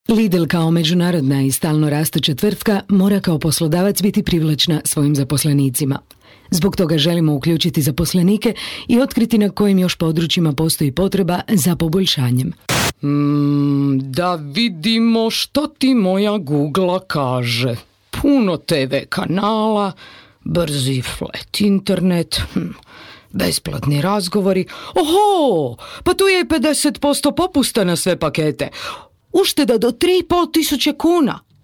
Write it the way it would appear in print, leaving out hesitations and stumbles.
Lidl kao međunarodna i stalno rastuća tvrtka mora kao poslodavac biti privlačna svojim zaposlenicima. Zbog toga želimo uključiti zaposlenike i otkriti na kojim još područjima postoji potreba za poboljšanjem. Da vidimo što ti moja Google kaže. Puno TV kanala, brzi flat internet, besplatni razgovori. Oho, pa tu je 50% popusta na sve pakete. Ušteda do 3.500 kuna.